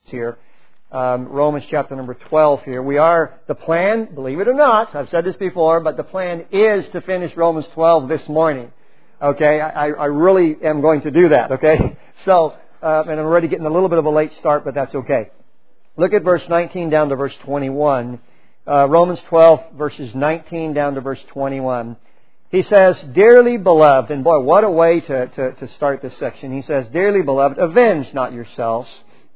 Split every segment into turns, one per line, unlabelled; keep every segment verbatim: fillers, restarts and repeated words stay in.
here. Um, Romans chapter number twelve here. We are, the plan, believe it or not, I've said this before, but the plan is to finish Romans twelve this morning. Okay, I, I really am going to do that, okay? So, uh, and I'm already getting a little bit of a late start, but that's okay. Look at verse nineteen down to verse twenty-one. Uh, Romans twelve, verses nineteen down to verse twenty-one. He says, "Dearly beloved," and boy, what a way to, to, to start this section. He says, "Dearly beloved, avenge not yourselves,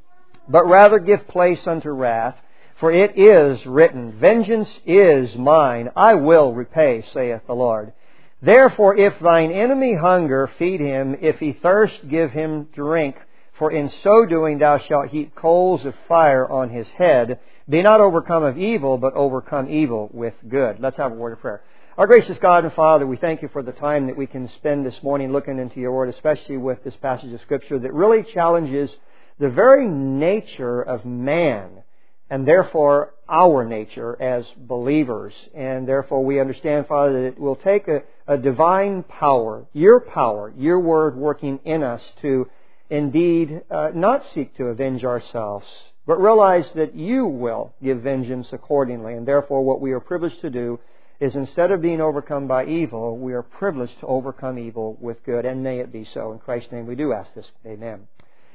but rather give place unto wrath. For it is written, Vengeance is mine, I will repay, saith the Lord. Therefore, if thine enemy hunger, feed him. If he thirst, give him drink. For in so doing thou shalt heap coals of fire on his head. Be not overcome of evil, but overcome evil with good." Let's have a word of prayer. Our gracious God and Father, we thank you for the time that we can spend this morning looking into your Word, especially with this passage of Scripture that really challenges the very nature of man, and therefore our nature as believers. And therefore we understand, Father, that it will take a, a divine power, your power, your Word working in us to indeed uh, not seek to avenge ourselves, but realize that you will give vengeance accordingly. And therefore what we are privileged to do is, instead of being overcome by evil, we are privileged to overcome evil with good. And may it be so. In Christ's name we do ask this. Amen.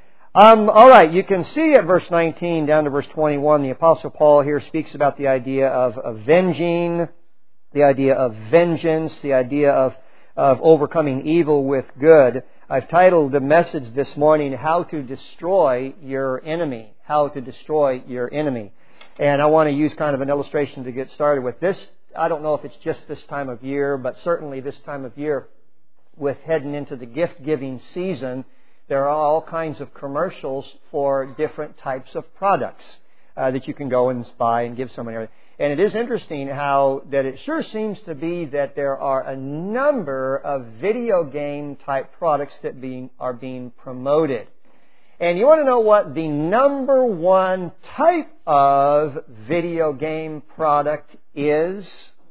Um, all right, you can see at verse nineteen down to verse twenty-one, the Apostle Paul here speaks about the idea of avenging, the idea of vengeance, the idea of, of overcoming evil with good. I've titled the message this morning, "How to Destroy Your Enemy." How to Destroy Your Enemy. And I want to use kind of an illustration to get started with this. I don't know if it's just this time of year, but certainly this time of year, with heading into the gift-giving season, there are all kinds of commercials for different types of products uh, that you can go and buy and give somebody. And it is interesting how that it sure seems to be that there are a number of video game type products that being, are being promoted. And you want to know what the number one type of video game product is?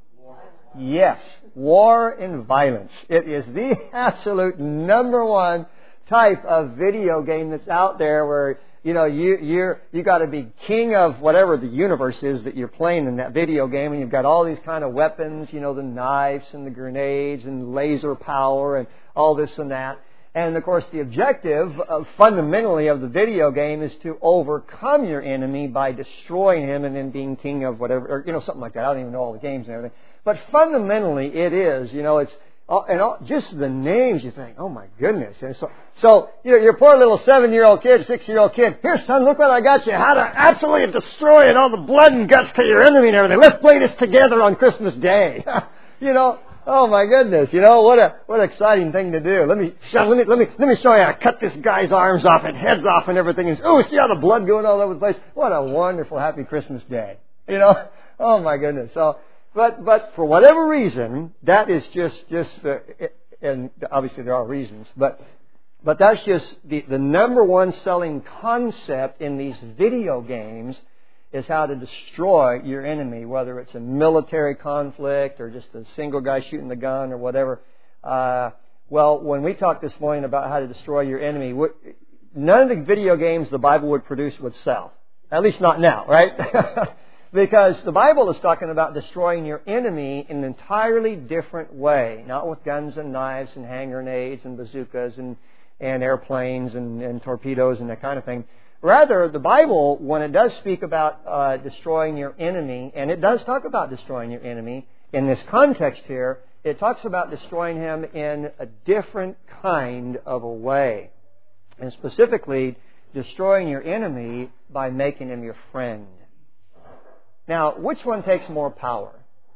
Yes, war and violence. It is the absolute number one type of video game that's out there, where you know you you're you got to be king of whatever the universe is that you're playing in that video game, and you've got all these kind of weapons, you know, the knives and the grenades and laser power and all this and that. And of course, the objective uh, fundamentally of the video game is to overcome your enemy by destroying him and then being king of whatever, or you know, something like that. I don't even know all the games and everything, but fundamentally it is, you know, it's. Oh, and all, just the names, you think, oh my goodness. And so, so you know, your poor little seven-year-old kid, six-year-old kid, here, son, look what I got you. How to absolutely destroy it, all the blood and guts to your enemy and everything. Let's play this together on Christmas Day. You know, oh my goodness. You know, what a what an exciting thing to do. Let me, let me, let me, let me show you how to cut this guy's arms off and heads off and everything. And, oh, see all the blood going all over the place. What a wonderful, happy Christmas Day. You know, oh my goodness. So, But but for whatever reason, that is just just uh, and obviously there are reasons, but but that's just the the number one selling concept in these video games is how to destroy your enemy, whether it's a military conflict or just a single guy shooting the gun or whatever. Uh, well, when we talked this morning about how to destroy your enemy, none of the video games the Bible would produce would sell, at least not now, right? Because the Bible is talking about destroying your enemy in an entirely different way. Not with guns and knives and hand grenades and bazookas and, and airplanes and, and torpedoes and that kind of thing. Rather, the Bible, when it does speak about uh, destroying your enemy, and it does talk about destroying your enemy, in this context here, it talks about destroying him in a different kind of a way. And specifically, destroying your enemy by making him your friend. Now, which one takes more power?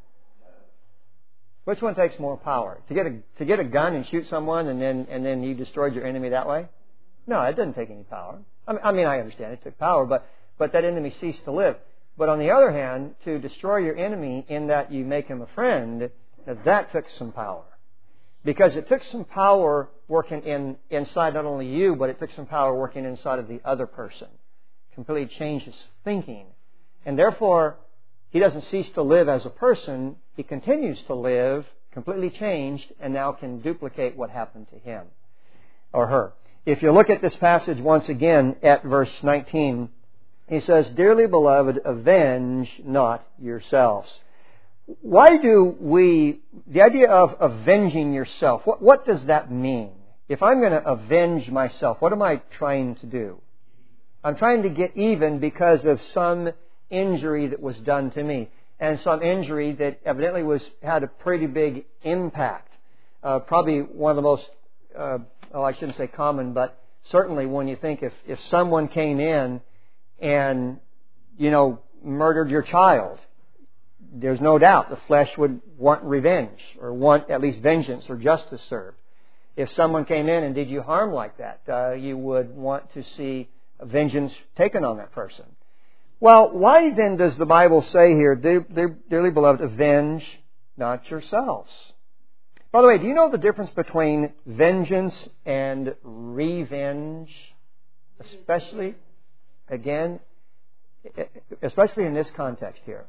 Which one takes more power? To get a to get a gun and shoot someone and then and then you destroyed your enemy that way? No, it doesn't take any power. I mean, I, mean, I understand it took power, but but that enemy ceased to live. But on the other hand, to destroy your enemy in that you make him a friend, now that took some power, because it took some power working in inside not only you, but it took some power working inside of the other person. Completely changed his thinking. And therefore, he doesn't cease to live as a person. He continues to live, completely changed, and now can duplicate what happened to him or her. If you look at this passage once again at verse nineteen, He says, "Dearly beloved, avenge not yourselves." Why do we, the idea of avenging yourself, what, what does that mean? If I'm going to avenge myself, what am I trying to do? I'm trying to get even because of some injury that was done to me, and some injury that evidently was had a pretty big impact. Uh, probably one of the most, uh, oh, I shouldn't say common, but certainly when you think if, if someone came in and, you know, murdered your child, there's no doubt the flesh would want revenge or want at least vengeance or justice served. If someone came in and did you harm like that, uh, you would want to see vengeance taken on that person. Well, why then does the Bible say here, "Dearly beloved, avenge not yourselves"? By the way, do you know the difference between vengeance and revenge? Especially, again, especially in this context here.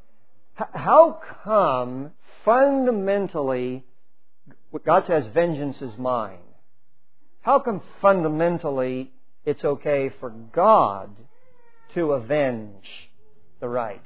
How come fundamentally God says vengeance is mine? How come fundamentally it's okay for God to avenge the right?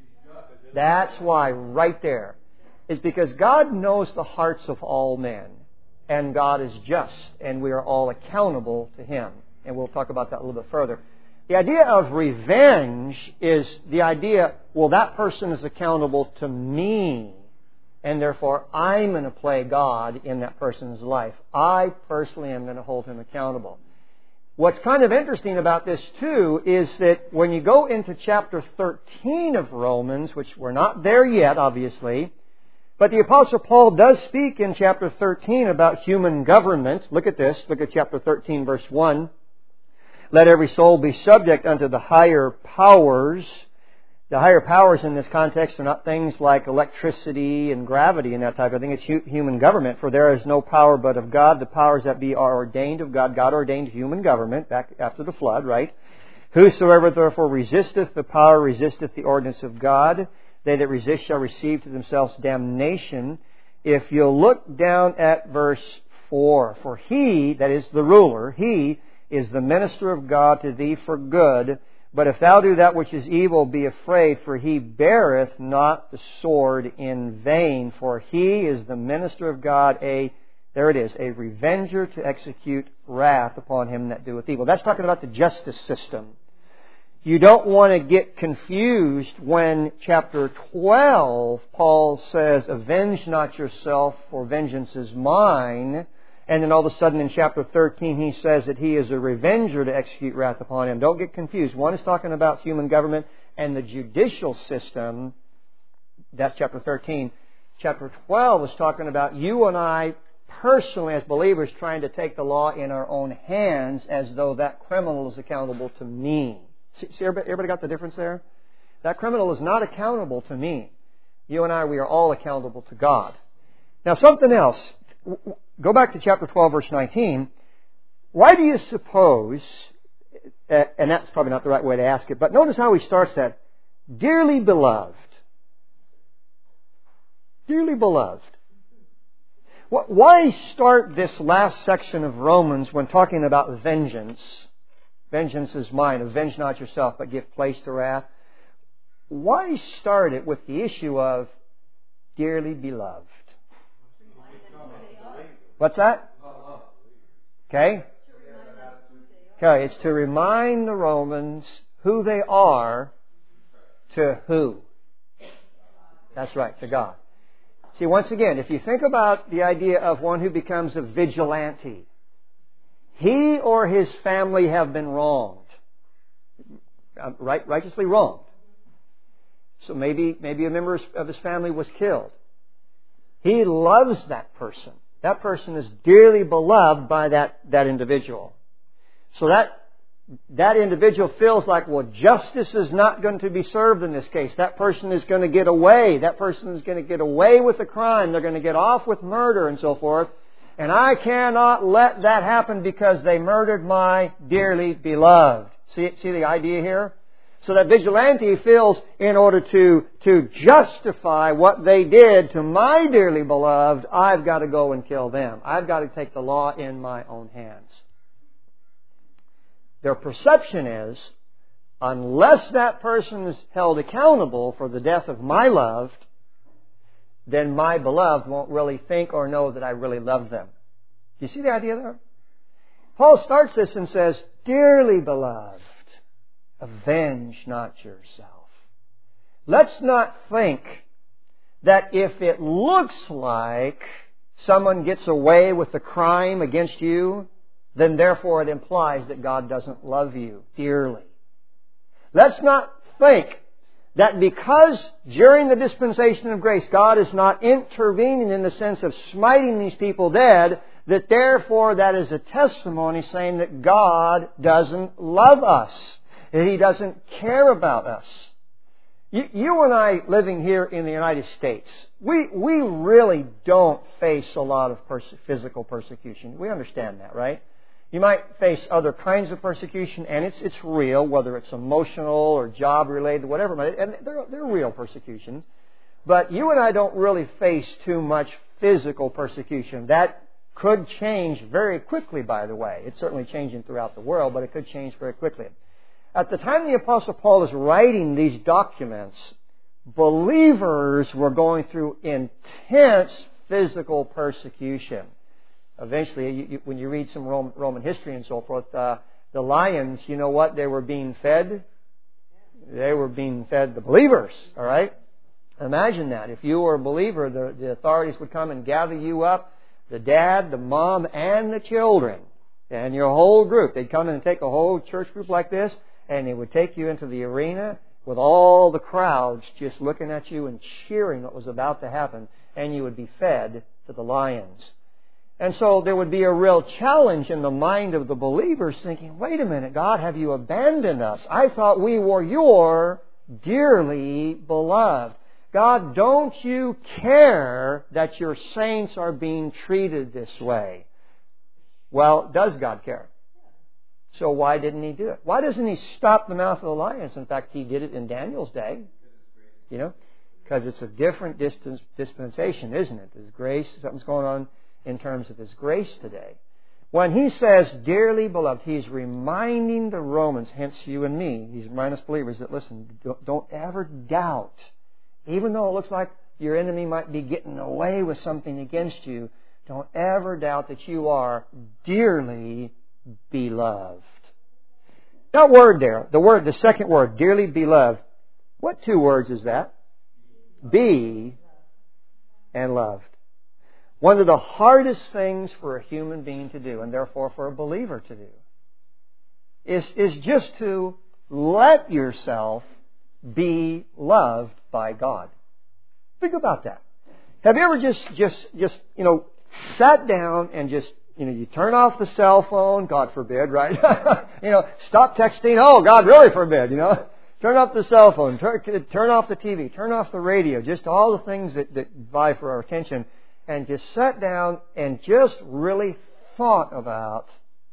That's why right there is because God knows the hearts of all men, and God is just, and we are all accountable to Him. And we'll talk about that a little bit further. The idea of revenge is the idea, well, that person is accountable to me, and therefore I'm going to play God in that person's life. I personally am going to hold him accountable. What's kind of interesting about this, too, is that when you go into chapter thirteen of Romans, which we're not there yet, obviously, but the Apostle Paul does speak in chapter thirteen about human government. Look at this. Look at chapter thirteen, verse one. "Let every soul be subject unto the higher powers." The higher powers in this context are not things like electricity and gravity and that type of thing. It's hu- human government. "For there is no power but of God. The powers that be are ordained of God." God ordained human government back after the flood, right? "Whosoever therefore resisteth the power resisteth the ordinance of God. They that resist shall receive to themselves damnation." If you'll look down at verse four. "For he," that is the ruler, "he is the minister of God to thee for good. But if thou do that which is evil, be afraid, for he beareth not the sword in vain. For he is the minister of God, a," there it is, "a revenger to execute wrath upon him that doeth evil." That's talking about the justice system. You don't want to get confused when chapter twelve, Paul says, "Avenge not yourself, for vengeance is mine." And then all of a sudden in chapter thirteen he says that he is a revenger to execute wrath upon him. Don't get confused. One is talking about human government and the judicial system. That's chapter thirteen. Chapter twelve is talking about you and I personally as believers trying to take the law in our own hands as though that criminal is accountable to me. See, see everybody, everybody got the difference there? That criminal is not accountable to me. You and I, we are all accountable to God. Now something else. Go back to chapter twelve, verse nineteen. Why do you suppose, and that's probably not the right way to ask it, but notice how he starts that. "Dearly beloved." Dearly beloved. Why start this last section of Romans when talking about vengeance? "Vengeance is mine, avenge not yourself, but give place to wrath." Why start it with the issue of dearly beloved? What's that? Okay. Okay, it's to remind the Romans who they are to who? That's right, to God. See, once again, if you think about the idea of one who becomes a vigilante, he or his family have been wronged, right, righteously wronged. So maybe maybe a member of his family was killed. He loves that person. That person is dearly beloved by that, that individual. So that that individual feels like, well, justice is not going to be served in this case. That person is going to get away. That person is going to get away with the crime. They're going to get off with murder and so forth. And I cannot let that happen because they murdered my dearly beloved. See, see the idea here? So that vigilante feels in order to, to justify what they did to my dearly beloved, I've got to go and kill them. I've got to take the law in my own hands. Their perception is unless that person is held accountable for the death of my loved, then my beloved won't really think or know that I really love them. Do you see the idea there? Paul starts this and says, "Dearly beloved, avenge not yourself." Let's not think that if it looks like someone gets away with the crime against you, then therefore it implies that God doesn't love you dearly. Let's not think that because during the dispensation of grace God is not intervening in the sense of smiting these people dead, that therefore that is a testimony saying that God doesn't love us, that He doesn't care about us. You, you and I living here in the United States, we, we really don't face a lot of perse- physical persecution. We understand that, right? You might face other kinds of persecution, and it's it's real, whether it's emotional or job-related, whatever. And they're, they're real persecutions. But you and I don't really face too much physical persecution. That could change very quickly, by the way. It's certainly changing throughout the world, but it could change very quickly. At the time the Apostle Paul is writing these documents, believers were going through intense physical persecution. Eventually, you, you, when you read some Roman, Roman history and so forth, uh, the lions, you know what they were being fed? They were being fed the believers, all right? Imagine that. If you were a believer, the, the authorities would come and gather you up, the dad, the mom, and the children, and your whole group. They'd come in and take a whole church group like this, and they would take you into the arena with all the crowds just looking at you and cheering what was about to happen, and you would be fed to the lions. And so there would be a real challenge in the mind of the believers thinking, wait a minute, God, have you abandoned us? I thought we were your dearly beloved. God, don't you care that your saints are being treated this way? Well, does God care? So why didn't He do it? Why doesn't He stop the mouth of the lions? In fact, He did it in Daniel's day. You know, because it's a different distance, dispensation, isn't it? There's grace, something's going on in terms of His grace today. When He says, dearly beloved, He's reminding the Romans, hence you and me, He's reminding us believers that, listen, don't, don't ever doubt, even though it looks like your enemy might be getting away with something against you, don't ever doubt that you are dearly beloved. That word there, the word, the second word, dearly beloved, what two words is that? Be and loved. One of the hardest things for a human being to do, and therefore for a believer to do, is, is just to let yourself be loved by God. Think about that. Have you ever just, just, just, you know, sat down and just, you know, you turn off the cell phone, God forbid, right? you know, stop texting, oh, God really forbid, you know. Turn off the cell phone, turn, turn off the T V, turn off the radio, just all the things that, that vie for our attention, and just sat down and just really thought about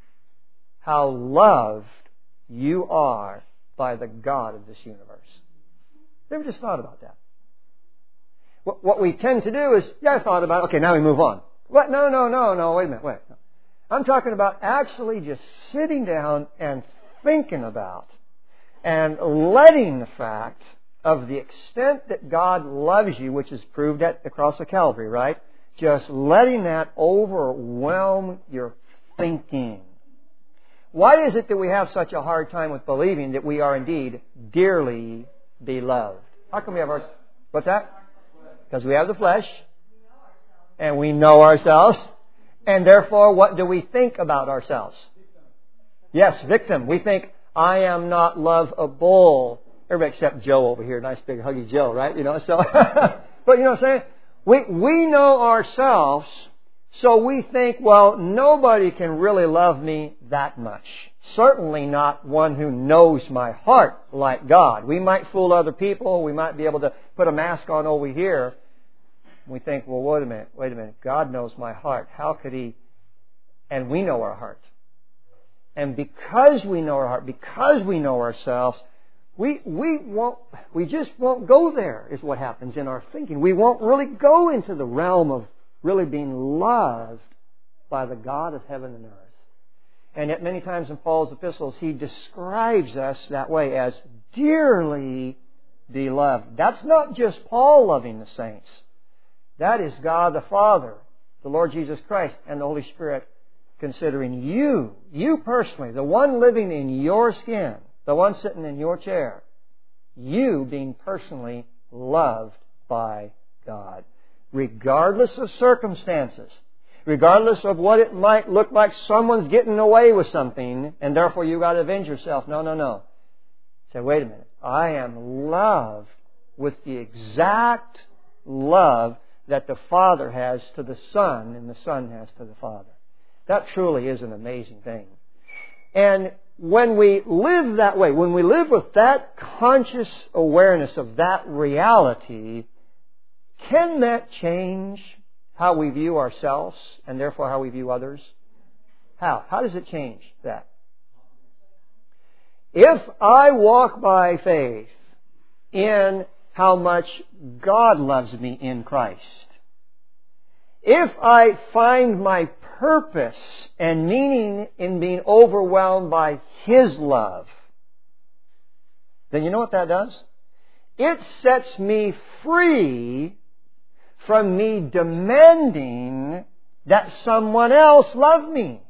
how loved you are by the God of this universe. Never just thought about that. What, what we tend to do is, yeah, I thought about it, okay, now we move on. What? No, no, no, no, wait a minute, wait. I'm talking about actually just sitting down and thinking about and letting the fact of the extent that God loves you, which is proved at the cross of Calvary, right? Just letting that overwhelm your thinking. Why is it that we have such a hard time with believing that we are indeed dearly beloved? How come we have our... What's that? Because we have the flesh. And we know ourselves. And therefore, what do we think about ourselves? Yes, victim. We think, I am not lovable. Everybody except Joe over here. Nice big huggy Joe, right? You know, so... but you know what I'm saying? We, we know ourselves, so we think, well, nobody can really love me that much. Certainly not one who knows my heart like God. We might fool other people. We might be able to put a mask on over here. We think, well, wait a minute, wait a minute. God knows my heart. How could He? And we know our heart. And because we know our heart, because we know ourselves, we we won't, we just won't go there, is what happens in our thinking. We won't really go into the realm of really being loved by the God of heaven and earth. And yet many times in Paul's epistles, he describes us that way as dearly beloved. That's not just Paul loving the saints. That is God the Father, the Lord Jesus Christ, and the Holy Spirit considering you, you personally, the one living in your skin, the one sitting in your chair, you being personally loved by God, regardless of circumstances, regardless of what it might look like someone's getting away with something, and therefore you've got to avenge yourself. No, no, no. Say, wait a minute. I am loved with the exact love that the Father has to the Son and the Son has to the Father. That truly is an amazing thing. And when we live that way, when we live with that conscious awareness of that reality, can that change how we view ourselves and therefore how we view others? How? How does it change that? If I walk by faith in how much God loves me in Christ, if I find my purpose and meaning in being overwhelmed by His love, then you know what that does? It sets me free from me demanding that someone else love me.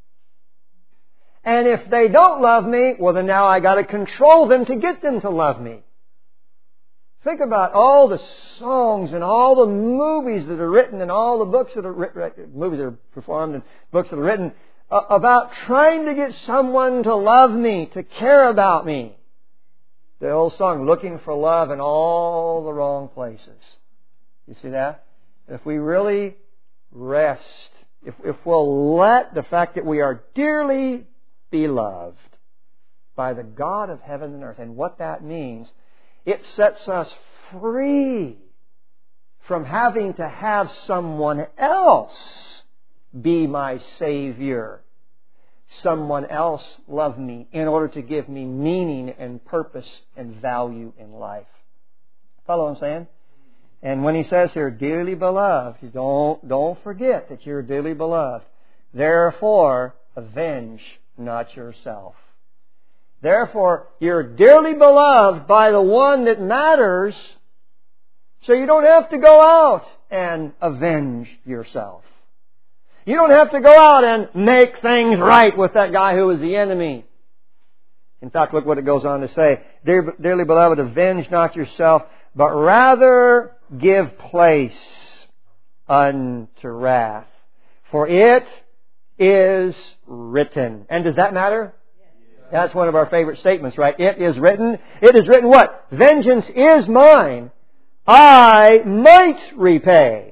And if they don't love me, well then now I got to control them to get them to love me. Think about all the songs and all the movies that are written and all the books that are written, movies that are performed and books that are written uh, about trying to get someone to love me, to care about me. The old song, looking for love in all the wrong places. You see that? If we really rest, if, if we'll let the fact that we are dearly beloved by the God of heaven and earth, and what that means, it sets us free from having to have someone else be my Savior. Someone else love me in order to give me meaning and purpose and value in life. Follow what I'm saying? And when he says here, dearly beloved, don't, don't forget that you're dearly beloved. Therefore, avenge not yourself. Therefore, you're dearly beloved by the one that matters, so you don't have to go out and avenge yourself. You don't have to go out and make things right with that guy who is the enemy. In fact, look what it goes on to say. Dear, dearly beloved, avenge not yourself, but rather give place unto wrath. For it is written. And does that matter? That's one of our favorite statements, right? It is written. It is written what? Vengeance is mine. I might repay.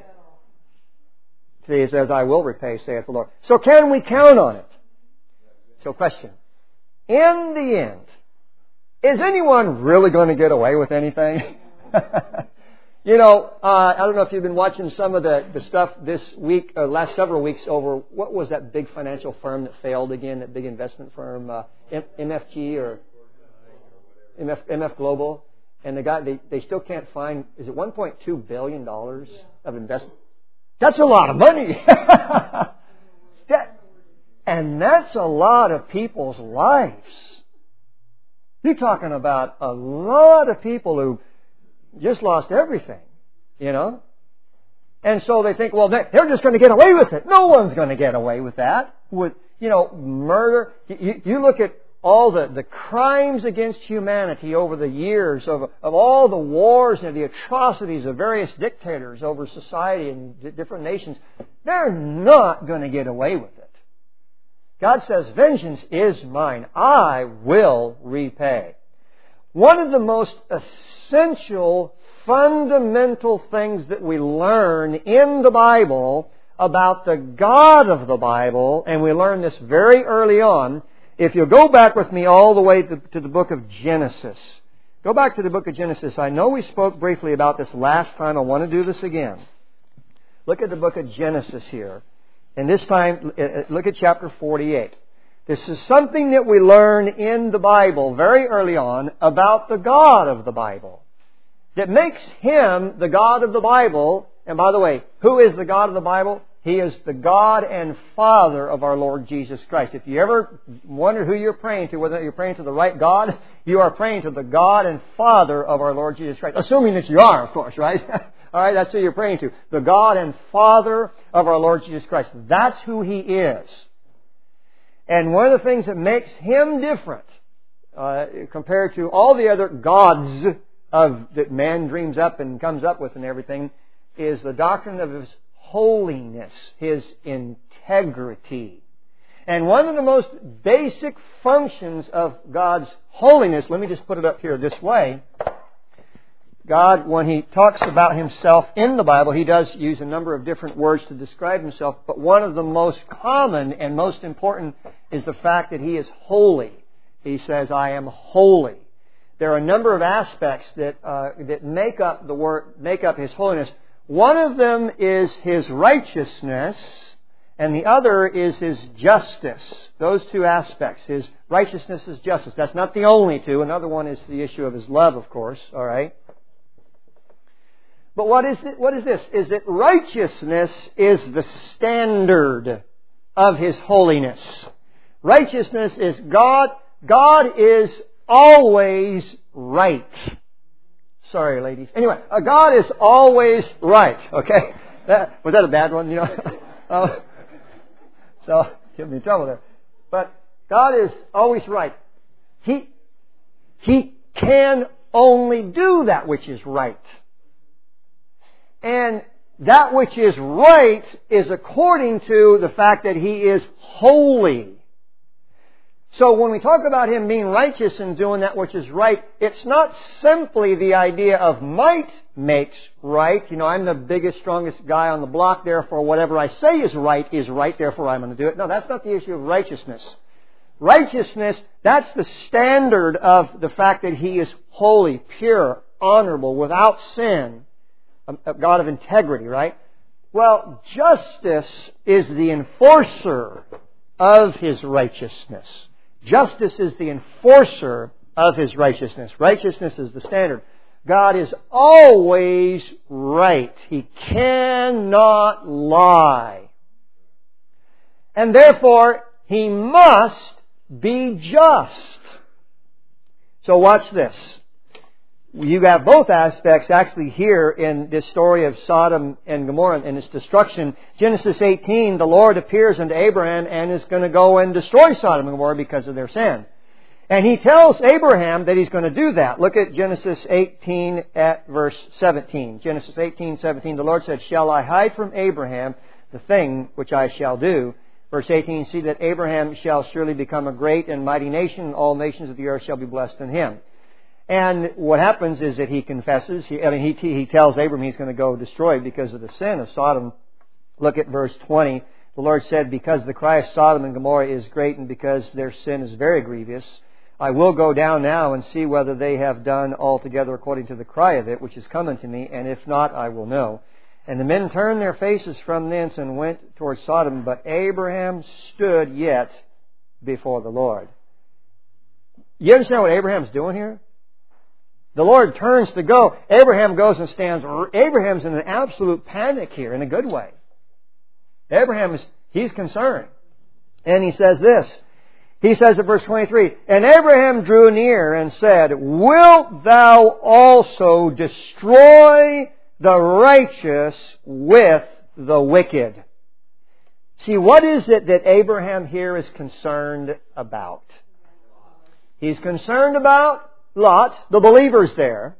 See, it says, I will repay, saith the Lord. So can we count on it? So question. In the end, is anyone really going to get away with anything? You know, uh, I don't know if you've been watching some of the, the stuff this week, or last several weeks over, what was that big financial firm that failed again, that big investment firm, uh, M F G or M F, M F Global? And the guy, they, they still can't find, is it one point two billion dollars of investment? That's a lot of money. that, and that's a lot of people's lives. You're talking about a lot of people who just lost everything, you know? And so they think, well, they're just going to get away with it. No one's going to get away with that. With, you know, murder. You, you look at all the, the crimes against humanity over the years of, of all the wars and the atrocities of various dictators over society and different nations. They're not going to get away with it. God says, vengeance is mine. I will repay. One of the most essential, fundamental things that we learn in the Bible about the God of the Bible, and we learn this very early on, if you'll go back with me all the way to, to the book of Genesis. Go back to the book of Genesis. I know we spoke briefly about this last time. I want to do this again. Look at the book of Genesis here. And this time, look at chapter forty-eight. This is something that we learn in the Bible very early on about the God of the Bible. That makes Him the God of the Bible. And by the way, who is the God of the Bible? He is the God and Father of our Lord Jesus Christ. If you ever wonder who you're praying to, whether you're praying to the right God, you are praying to the God and Father of our Lord Jesus Christ. Assuming that you are, of course, right? All right, that's who you're praying to. The God and Father of our Lord Jesus Christ. That's who He is. And one of the things that makes Him different uh, compared to all the other gods of that man dreams up and comes up with and everything is the doctrine of His holiness, His integrity. And one of the most basic functions of God's holiness, let me just put it up here this way. God, when He talks about Himself in the Bible, He does use a number of different words to describe Himself, but one of the most common and most important is the fact that He is holy. He says, I am holy. There are a number of aspects that uh, that make up the word, make up His holiness. One of them is His righteousness, and the other is His justice. Those two aspects. His righteousness, His justice. That's not the only two. Another one is the issue of His love, of course. All right. But what is it, what is this? Is that righteousness is the standard of His holiness. Righteousness is God. God is always right. Sorry, ladies. Anyway, uh, God is always right. Okay, that, was that a bad one? You know, uh, so get me in trouble there. But God is always right. He He can only do that which is right, and that which is right is according to the fact that He is holy. So when we talk about Him being righteous and doing that which is right, it's not simply the idea of might makes right. You know, I'm the biggest, strongest guy on the block, therefore whatever I say is right is right, therefore I'm going to do it. No, that's not the issue of righteousness. Righteousness, that's the standard of the fact that He is holy, pure, honorable, without sin, a God of integrity, right? Well, justice is the enforcer of His righteousness. Justice is the enforcer of His righteousness. Righteousness is the standard. God is always right. He cannot lie. And therefore, He must be just. So watch this. You have both aspects actually here in this story of Sodom and Gomorrah and its destruction. Genesis eighteen, the Lord appears unto Abraham and is going to go and destroy Sodom and Gomorrah because of their sin. And He tells Abraham that He's going to do that. Look at Genesis eighteen at verse seventeen. Genesis eighteen, seventeen, the Lord said, Shall I hide from Abraham the thing which I shall do? Verse eighteen, See that Abraham shall surely become a great and mighty nation, and all nations of the earth shall be blessed in him. And what happens is that he confesses, he, I mean, he, he tells Abram he's going to go destroy because of the sin of Sodom. Look at verse twenty. The Lord said, Because the cry of Sodom and Gomorrah is great and because their sin is very grievous, I will go down now and see whether they have done altogether according to the cry of it, which is come unto me, and if not, I will know. And the men turned their faces from thence and went towards Sodom, but Abraham stood yet before the Lord. You understand what Abraham's doing here? The Lord turns to go. Abraham goes and stands. Abraham's in an absolute panic here, in a good way. Abraham is, he's concerned. And he says this. He says in verse twenty-three, And Abraham drew near and said, Wilt thou also destroy the righteous with the wicked? See, what is it that Abraham here is concerned about? He's concerned about Lot, the believers there.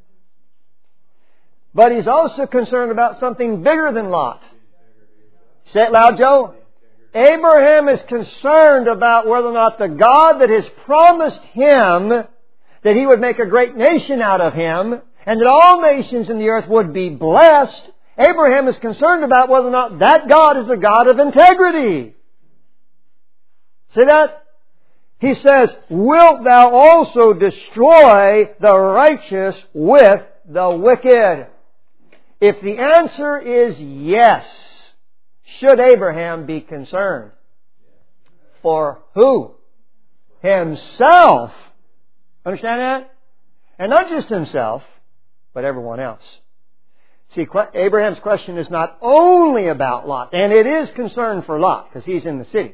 But he's also concerned about something bigger than Lot. Say it loud, Joe. Abraham is concerned about whether or not the God that has promised him that He would make a great nation out of him and that all nations in the earth would be blessed. Abraham is concerned about whether or not that God is a God of integrity. See that? He says, Wilt thou also destroy the righteous with the wicked? If the answer is yes, should Abraham be concerned? For who? Himself. Understand that? And not just himself, but everyone else. See, Abraham's question is not only about Lot, and it is concern for Lot, because he's in the city.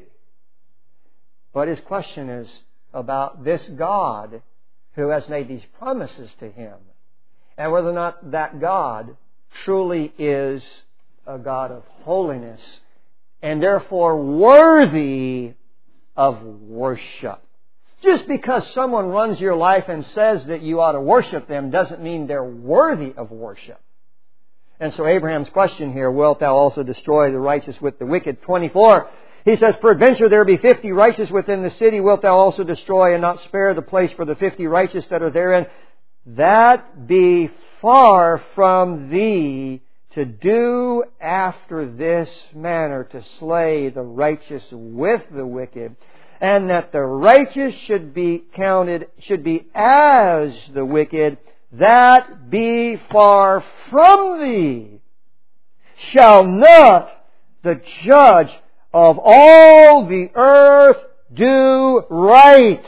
But his question is about this God who has made these promises to him, and whether or not that God truly is a God of holiness, and therefore worthy of worship. Just because someone runs your life and says that you ought to worship them doesn't mean they're worthy of worship. And so Abraham's question here, wilt thou also destroy the righteous with the wicked? twenty-four, he says, peradventure there be fifty righteous within the city, wilt thou also destroy and not spare the place for the fifty righteous that are therein? That be far from thee to do after this manner, to slay the righteous with the wicked, and that the righteous should be counted, should be as the wicked, that be far from thee. Shall not the judge of all the earth do right?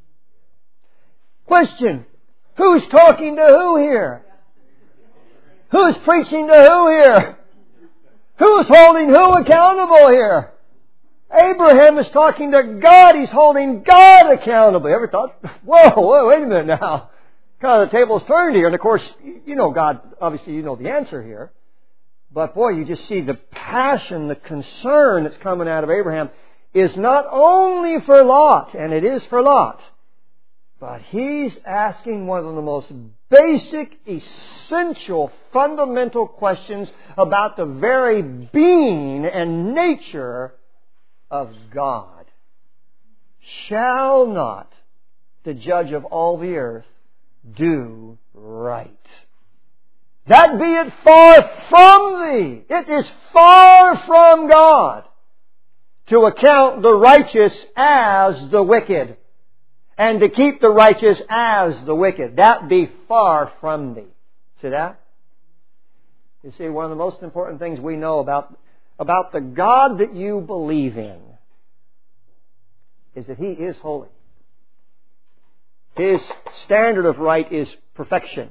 Question. Who's talking to who here? Who's preaching to who here? Who's holding who accountable here? Abraham is talking to God. He's holding God accountable. You ever thought, whoa, wait a minute now. Kind of the table's turned here. And of course, you know God, obviously you know the answer here. But boy, you just see the passion, the concern that's coming out of Abraham is not only for Lot, and it is for Lot, but he's asking one of the most basic, essential, fundamental questions about the very being and nature of God. Shall not the judge of all the earth do right? That be it far from thee. It is far from God to account the righteous as the wicked, and to keep the righteous as the wicked. That be far from thee. See that? You see, one of the most important things we know about, about the God that you believe in is that He is holy. His standard of right is perfection.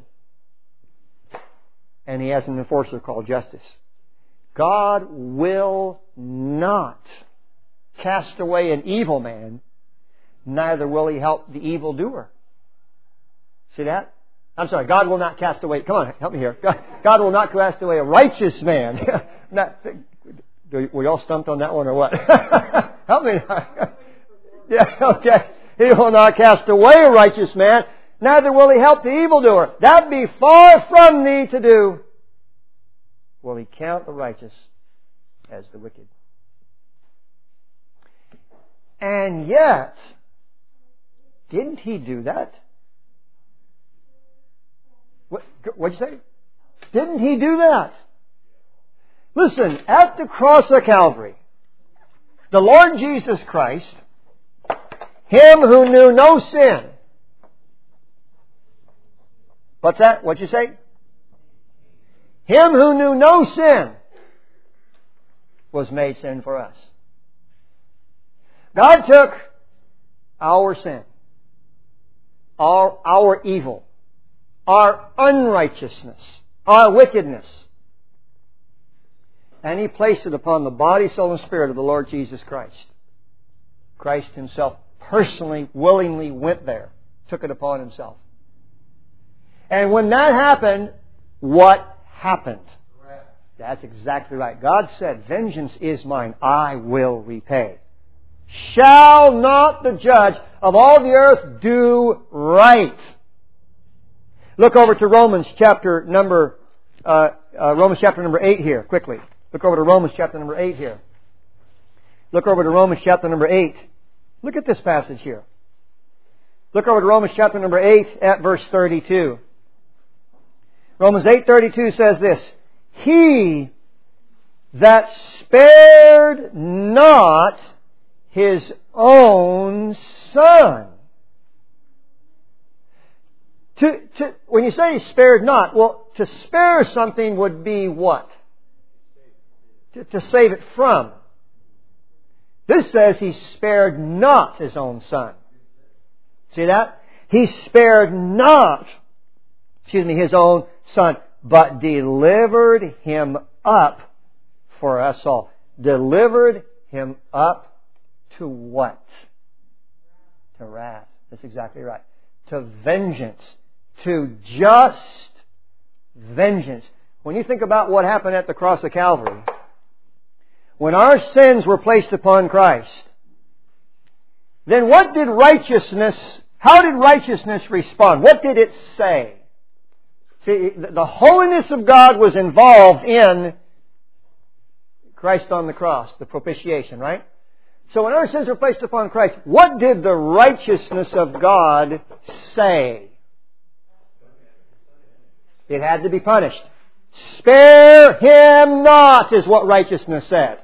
And He has an enforcer called justice. God will not cast away an evil man, neither will He help the evildoer. See that? I'm sorry, God will not cast away... Come on, help me here. God, God will not cast away a righteous man. Not, were you all stumped on that one or what? Help me. Yeah, okay. He will not cast away a righteous man, neither will He help the evildoer. That be far from thee to do. Will He count the righteous as the wicked? And yet, didn't He do that? What, what'd you say? Didn't He do that? Listen, at the cross of Calvary, the Lord Jesus Christ, Him who knew no sin. What's that? What'd you say? Him who knew no sin was made sin for us. God took our sin, our, our evil, our unrighteousness, our wickedness, and He placed it upon the body, soul, and spirit of the Lord Jesus Christ. Christ Himself personally, willingly went there, took it upon Himself. And when that happened, what happened? That's exactly right. God said, vengeance is mine, I will repay. Shall not the judge of all the earth do right? Look over to Romans chapter number uh, uh, Romans chapter number eight here, quickly. Look over to Romans chapter number eight here. Look over to Romans chapter number eight. Look at this passage here. Look over to Romans chapter number eight at verse thirty-two. Romans eight thirty-two says this: He that spared not His own Son. To, to, when you say He spared not, well, to spare something would be what? To, to save it from. This says He spared not His own Son. See that? He spared not, excuse me, His own Son, but delivered Him up for us all. Delivered Him up to what? To wrath. That's exactly right. To vengeance. To just vengeance. When you think about what happened at the cross of Calvary, when our sins were placed upon Christ, then what did righteousness, how did righteousness respond? What did it say? See, the holiness of God was involved in Christ on the cross, the propitiation, right? So when our sins were placed upon Christ, what did the righteousness of God say? It had to be punished. Spare him not, is what righteousness said.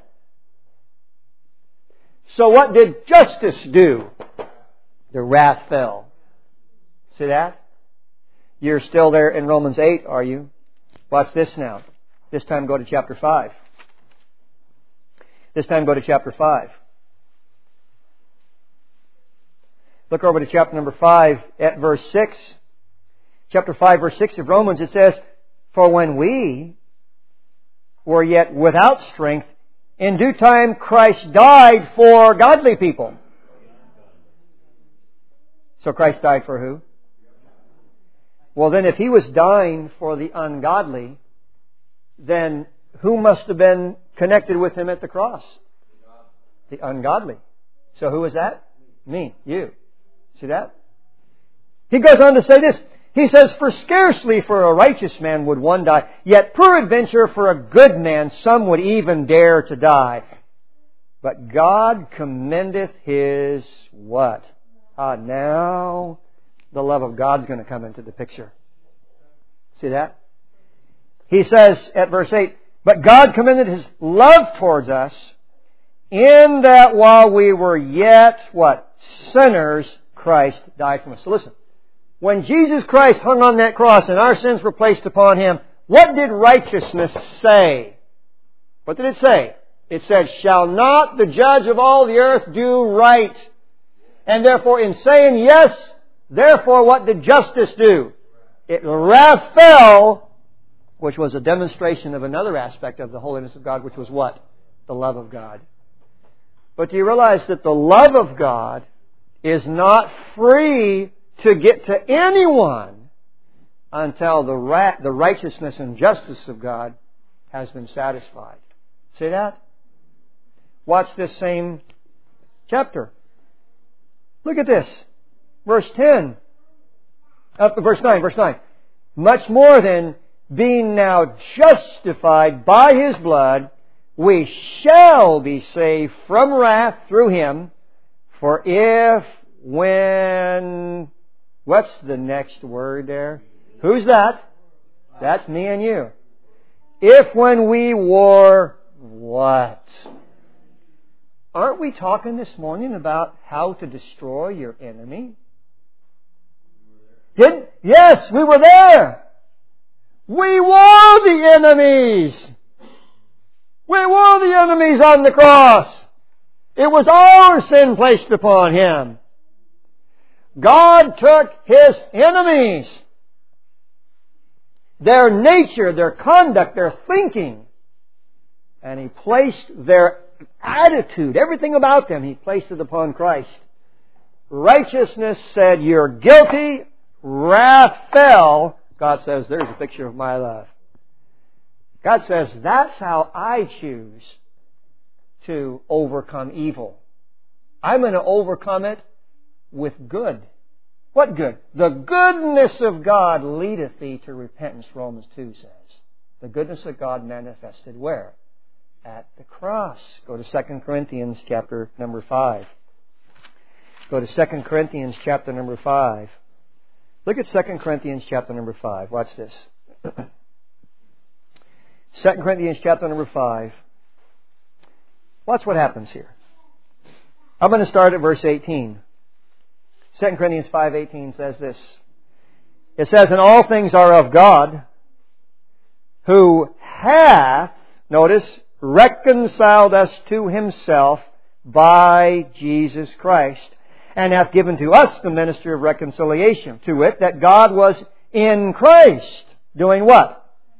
So what did justice do? The wrath fell. See that? You're still there in Romans eight, are you? Watch this now. This time go to chapter five. This time go to chapter five. Look over to chapter number five at verse six. Chapter five, verse six of Romans, it says, "For when we were yet without strength, in due time Christ died for godly people." So Christ died for who? Well, then if He was dying for the ungodly, then who must have been connected with Him at the cross? The ungodly. So who is that? Me, you. See that? He goes on to say this. He says, "For scarcely for a righteous man would one die, yet peradventure for a good man some would even dare to die. But God commendeth His" what? Ah, now the love of God's going to come into the picture. See that? He says at verse eight, "But God commended His love towards us, in that while we were yet," what? "Sinners, Christ died for us." So listen. When Jesus Christ hung on that cross and our sins were placed upon Him, what did righteousness say? What did it say? It said, "Shall not the judge of all the earth do right?" And therefore, in saying yes, therefore what did justice do? It wrath fell, which was a demonstration of another aspect of the holiness of God, which was what? The love of God. But do you realize that the love of God is not free to get to anyone until the ra- the righteousness and justice of God has been satisfied? See that? Watch this same chapter. Look at this. Verse ten. Up to verse nine. Verse nine. "Much more than, being now justified by His blood, we shall be saved from wrath through Him. For if when..." What's the next word there? Who's that? That's me and you. "If when we were..." what? Aren't we talking this morning about how to destroy your enemy? Did, yes, we were there. We were the enemies. We were the enemies on the cross. It was our sin placed upon Him. God took His enemies, their nature, their conduct, their thinking, and He placed their attitude, everything about them, He placed it upon Christ. Righteousness said, "You're guilty." Wrath fell. God says, "There's a picture of my love." God says, "That's how I choose to overcome evil. I'm going to overcome it with good." What good? "The goodness of God leadeth thee to repentance," Romans two says. The goodness of God manifested where? At the cross. Go to Second Corinthians chapter number five. Go to Second Corinthians chapter number five. Look at Second Corinthians chapter number five. Watch this. Second Corinthians chapter number five. Watch what happens here. I'm going to start at verse eighteen. Second Corinthians five eighteen says this. It says, "And all things are of God, who hath," notice, "reconciled us to Himself by Jesus Christ, and hath given to us the ministry of reconciliation, to wit, that God was in Christ," doing what?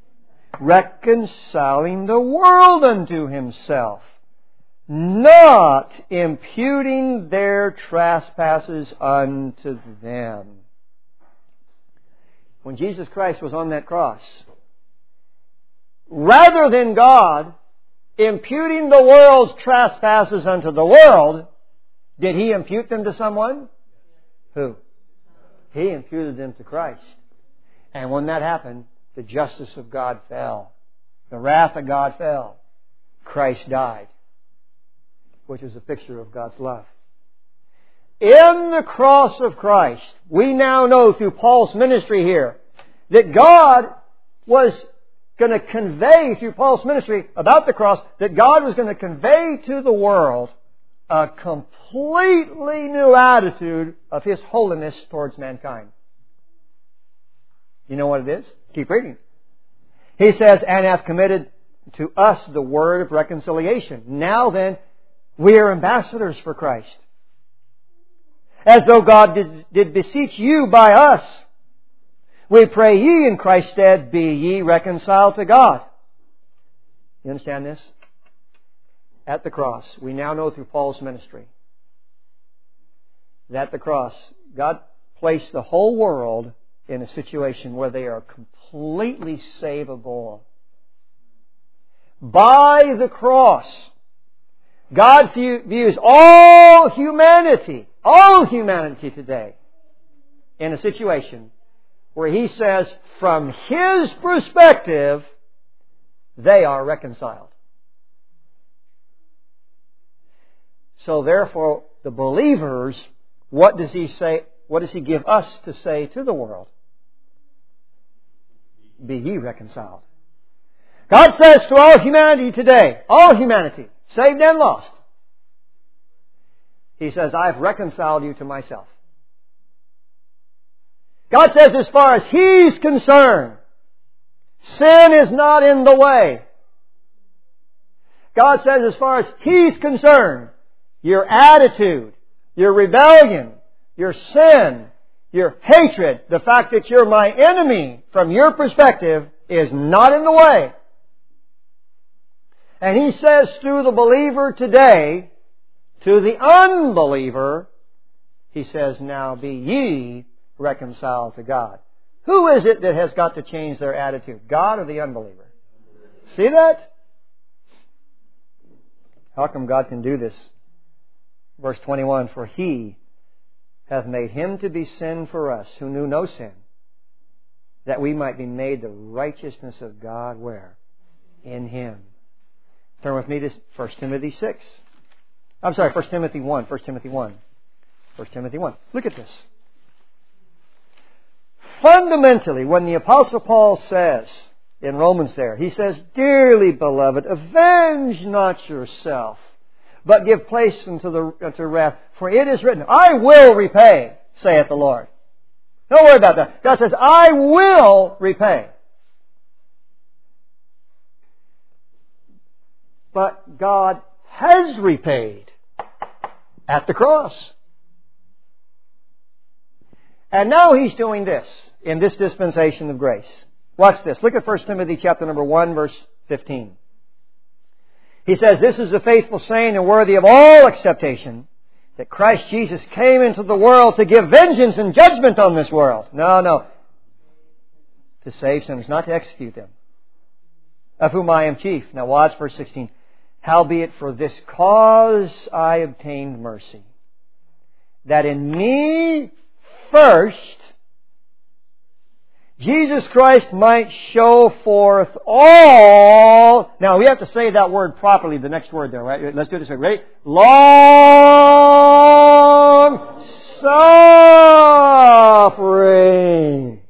reconciling the world unto Himself, not imputing their trespasses unto them. When Jesus Christ was on that cross, rather than God imputing the world's trespasses unto the world, did He impute them to someone? Who? He imputed them to Christ. And when that happened, the justice of God fell. The wrath of God fell. Christ died, which is a picture of God's love. In the cross of Christ, we now know through Paul's ministry here that God was going to convey through Paul's ministry about the cross, that God was going to convey to the world a completely new attitude of His holiness towards mankind. You know what it is? Keep reading. He says, and hath committed to us the word of reconciliation. Now then, we are ambassadors for Christ. As though God did, did beseech you by us. We pray ye in Christ's stead, be ye reconciled to God. You understand this? At the cross, we now know through Paul's ministry that at the cross, God placed the whole world in a situation where they are completely savable. By the cross, God views all humanity, all humanity today, in a situation where He says, from His perspective, they are reconciled. So therefore, the believers, what does He say? What does He give us to say to the world? Be ye reconciled. God says to all humanity today, all humanity, saved and lost, He says, I've reconciled you to myself. God says as far as He's concerned, sin is not in the way. God says as far as He's concerned, your attitude, your rebellion, your sin, your hatred, the fact that you're my enemy from your perspective is not in the way. And He says through the believer today, to the unbeliever, He says, now be ye reconciled to God. Who is it that has got to change their attitude? God or the unbeliever? See that? How come God can do this? Verse twenty-one, for He hath made Him to be sin for us, who knew no sin, that we might be made the righteousness of God where? In Him. Turn with me to First Timothy six. I'm sorry, First Timothy one. First Timothy one. First Timothy one. Look at this. Fundamentally, when the Apostle Paul says in Romans there, he says, dearly beloved, avenge not yourself, but give place unto the unto wrath. For it is written, I will repay, saith the Lord. Don't worry about that. God says, I will repay. But God has repaid at the cross. And now He's doing this in this dispensation of grace. Watch this. Look at First Timothy chapter number one, verse fifteen. He says, this is a faithful saying and worthy of all acceptation, that Christ Jesus came into the world to give vengeance and judgment on this world. No, no. To save sinners, not to execute them. Of whom I am chief. Now watch verse sixteen. Howbeit for this cause I obtained mercy, that in me first Jesus Christ might show forth all... Now, we have to say that word properly, the next word there, right? Let's do it this way. Ready? Long suffering.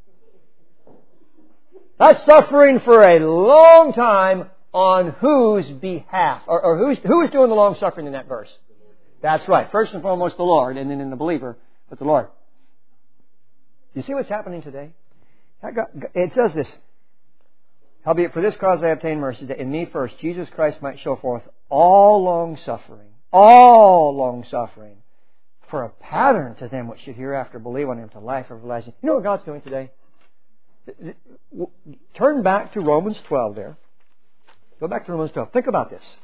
That's suffering for a long time on whose behalf? Or, or who's, who is doing the long suffering in that verse? That's right. First and foremost, the Lord, and then in the believer, but the Lord. You see what's happening today? It says this, howbeit for this cause I obtained mercy, that in me first Jesus Christ might show forth all long suffering, all long suffering, for a pattern to them which should hereafter believe on Him to life everlasting. You know what God's doing today? Turn back to Romans twelve there. Go back to Romans twelve. Think about this.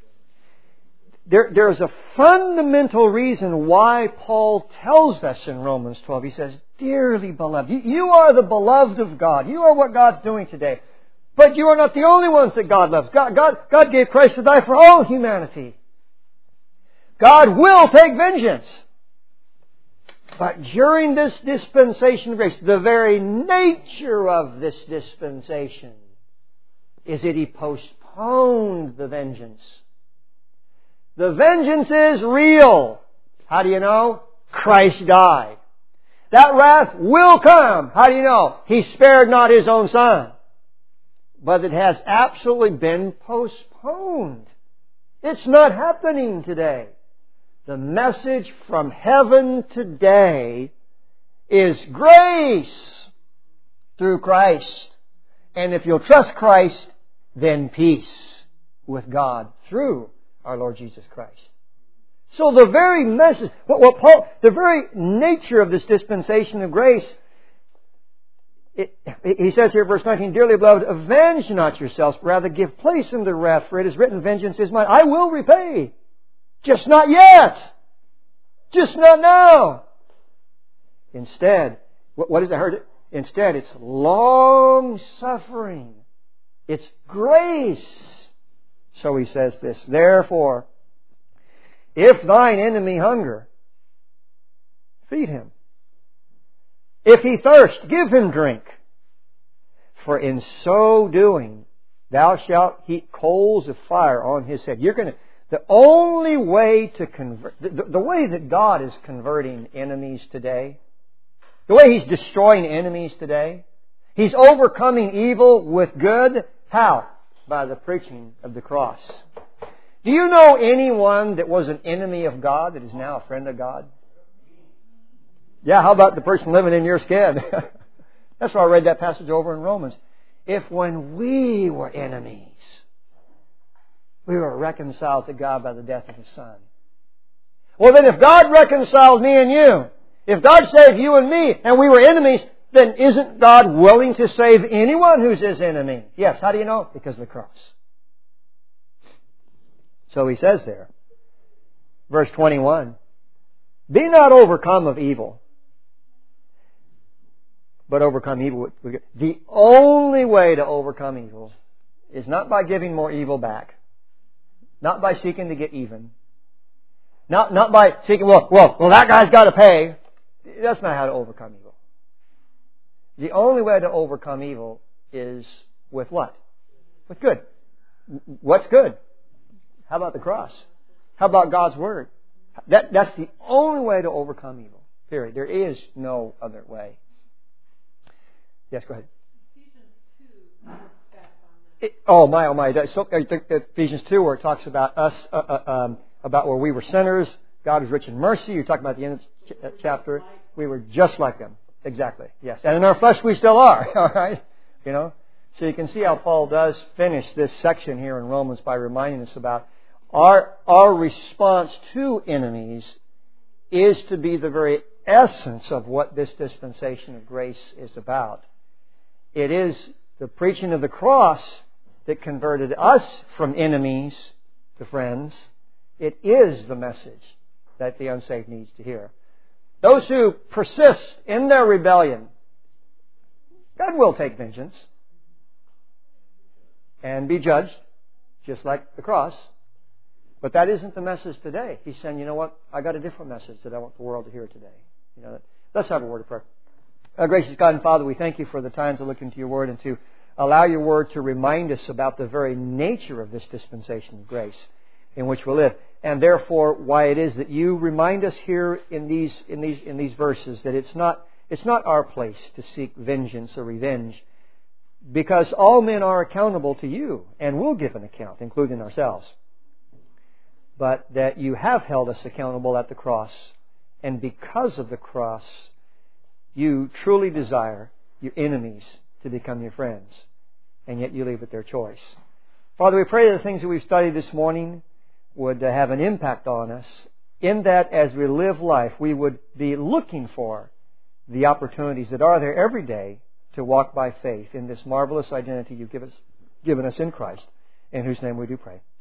There, there's a fundamental reason why Paul tells us in Romans twelve. He says, dearly beloved, you, you are the beloved of God. You are what God's doing today. But you are not the only ones that God loves. God, God, God gave Christ to die for all humanity. God will take vengeance. But during this dispensation of grace, the very nature of this dispensation is that He postponed the vengeance. The vengeance is real. How do you know? Christ died. That wrath will come. How do you know? He spared not His own Son. But it has absolutely been postponed. It's not happening today. The message from heaven today is grace through Christ. And if you'll trust Christ, then peace with God through our Lord Jesus Christ. So the very message, what, what Paul, the very nature of this dispensation of grace, it, he says here, verse nineteen, dearly beloved, avenge not yourselves, but rather give place unto wrath, for it is written, vengeance is mine, I will repay. Just not yet. Just not now. Instead, what, what is it heard? Instead, it's long suffering. It's grace. So he says this, therefore, if thine enemy hunger, feed him. If he thirst, give him drink. For in so doing, thou shalt heap coals of fire on his head. You're going to, the only way to convert, the, the way that God is converting enemies today, the way He's destroying enemies today, He's overcoming evil with good. How? By the preaching of the cross. Do you know anyone that was an enemy of God that is now a friend of God? Yeah, how about the person living in your skin? That's why I read that passage over in Romans. If when we were enemies, we were reconciled to God by the death of His Son. Well then if God reconciled me and you, if God saved you and me and we were enemies, then isn't God willing to save anyone who's His enemy? Yes, how do you know? Because of the cross. So he says there, verse twenty-one, be not overcome of evil, but overcome evil with good. The only way to overcome evil is not by giving more evil back, not by seeking to get even, not not by seeking, well, well, well that guy's got to pay. That's not how to overcome evil. The only way to overcome evil is with what? With good. What's good? How about the cross? How about God's Word? That, that's the only way to overcome evil. Period. There is no other way. Yes, go ahead. Ephesians two. It, oh my, oh my! So, Ephesians two, where it talks about us, uh, uh, um, about where we were sinners. God is rich in mercy. You talk about the end of the chapter. We were just like them. Exactly. Yes. And in our flesh, we still are. All right. You know. So you can see how Paul does finish this section here in Romans by reminding us about our our response to enemies is to be the very essence of what this dispensation of grace is about. It is the preaching of the cross that converted us from enemies to friends. It is the message that the unsaved needs to hear. Those who persist in their rebellion, God will take vengeance and be judged, just like the cross. But that isn't the message today. He's saying, you know what? I got a different message that I want the world to hear today. You know, let's have a word of prayer. Our gracious God and Father, we thank You for the time to look into Your Word and to allow Your Word to remind us about the very nature of this dispensation of grace in which we live, and therefore why it is that You remind us here in these in these in these verses that it's not it's not our place to seek vengeance or revenge, because all men are accountable to You and will give an account, including ourselves. But that You have held us accountable at the cross, and because of the cross, You truly desire Your enemies to become Your friends, and yet You leave it their choice. Father, we pray that the things that we've studied this morning would have an impact on us, in that as we live life, we would be looking for the opportunities that are there every day to walk by faith in this marvelous identity you've given us, given us in Christ, in whose name we do pray.